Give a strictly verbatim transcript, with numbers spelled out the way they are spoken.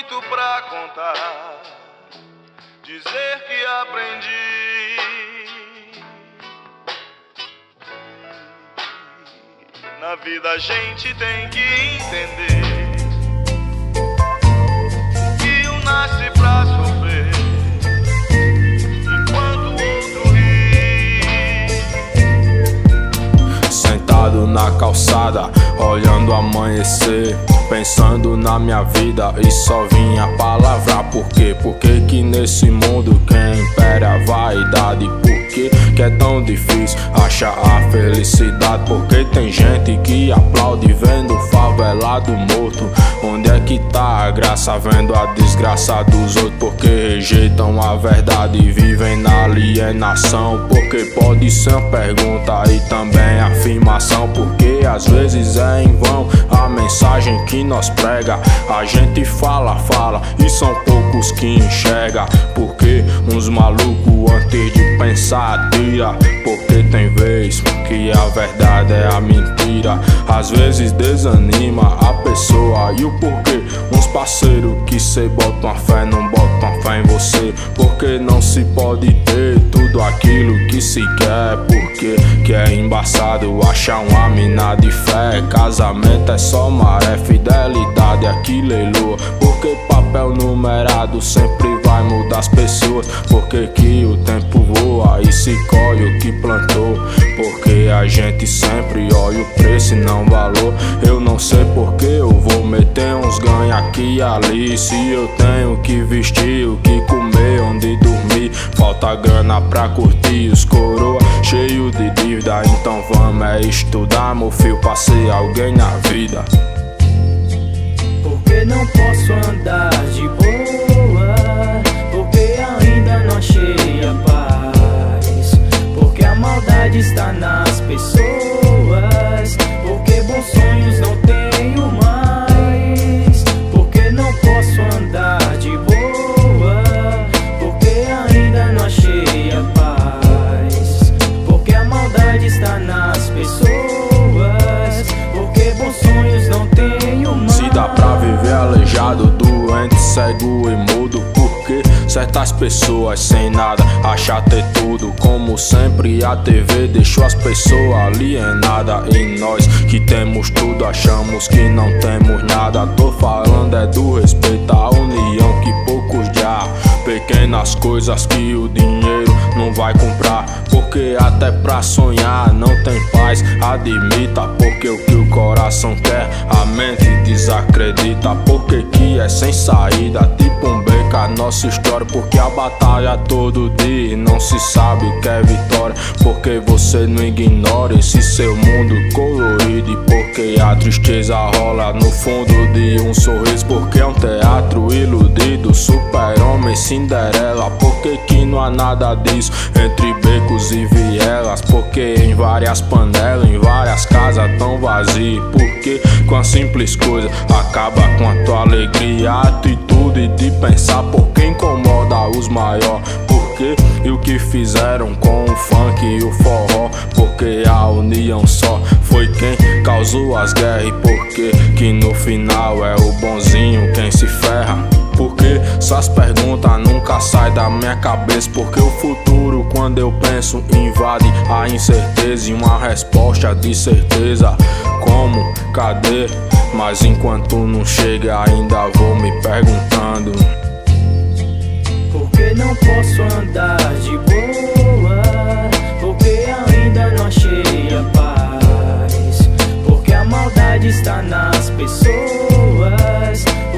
muito pra contar, dizer que aprendi. Na vida a gente tem que entender que um nasce pra sofrer enquanto o outro ri. Sentado na calçada, olhando amanhecer, pensando na minha vida e só vinha palavrar por quê? Por que que nesse mundo quem impera a vaidade? Por que que é tão difícil achar a felicidade? Porque tem gente que aplaude vendo o favelado morto. Onde é que tá a graça vendo a desgraça dos outros? Porque rejeitam a verdade e vivem na alienação. Porque pode ser uma pergunta e também afirmação. Porque às vezes é em vão a mensagem que nós prega. A gente fala, fala e são poucos que enxerga. Porque uns malucos antes de pensar atira. Porque tem vez que a verdade é a mentira. Às vezes desanima a pessoa. E o porquê? Uns parceiros que cê botam a fé, não botam a fé em você. Porque não se pode ter tudo aquilo que se quer. Porque que é embaçado achar uma mina de fé. Casamento é só maré, fidelidade aqui leiloa. Porque papel numerado sempre vai mudar as pessoas. Porque que o tempo voa e se colhe o que plantou. Porque a gente sempre olha o preço e não valor. Eu não sei porque eu vou meter uns ganhos aqui e ali. Se eu tenho que vestir, o que comer, onde dormir. Falta grana pra curtir os coroa cheio de dívida. Então vamos é estudar, meu filho, pra ser alguém na vida. Porque não posso andar de boa, porque ainda não achei a paz. Porque a maldade está nas pessoas, porque bons sonhos não tenho mais. Porque não posso andar de boa, porque ainda não achei a paz. Porque a maldade está nas pessoas, porque bons sonhos não tenho mais. Se dá pra viver aleijado, doente, cego e mudo, porque certas pessoas sem nada acham ter tudo. Como sempre a T V deixou as pessoas alienadas. E nós que temos tudo achamos que não temos nada. Tô falando é do respeito à união que poucos já. Pequenas coisas que o dinheiro não vai comprar. Porque até pra sonhar não tem paz, admita. Porque o que o coração quer, a mente desacredita. Porque que é sem saída, tipo um beco a nossa história. Porque a batalha todo dia e não se sabe o que é vitória. Porque você não ignora esse seu mundo colorido. E porque a tristeza rola no fundo de um sorriso. Porque é um teatro iludido, super-homem, Cinderela. Porque que não há nada disso entre becos e vielas. Porque em várias panelas, em várias casas tão vazias. Porque com a simples coisa acaba com a tua alegria. A atitude de pensar porque incomoda os maiores. Porque e o que fizeram com o funk e o forró. Porque a união só foi quem causou as guerras. E porque que no final é o bonzinho quem se ferra. Porque essas perguntas nunca saem da minha cabeça. Porque o futuro, quando eu penso, invade a incerteza. E uma resposta de certeza, como, cadê? Mas enquanto não chega ainda vou me perguntando. Porque não posso andar de boa, porque ainda não achei a paz. Porque a maldade está nas pessoas,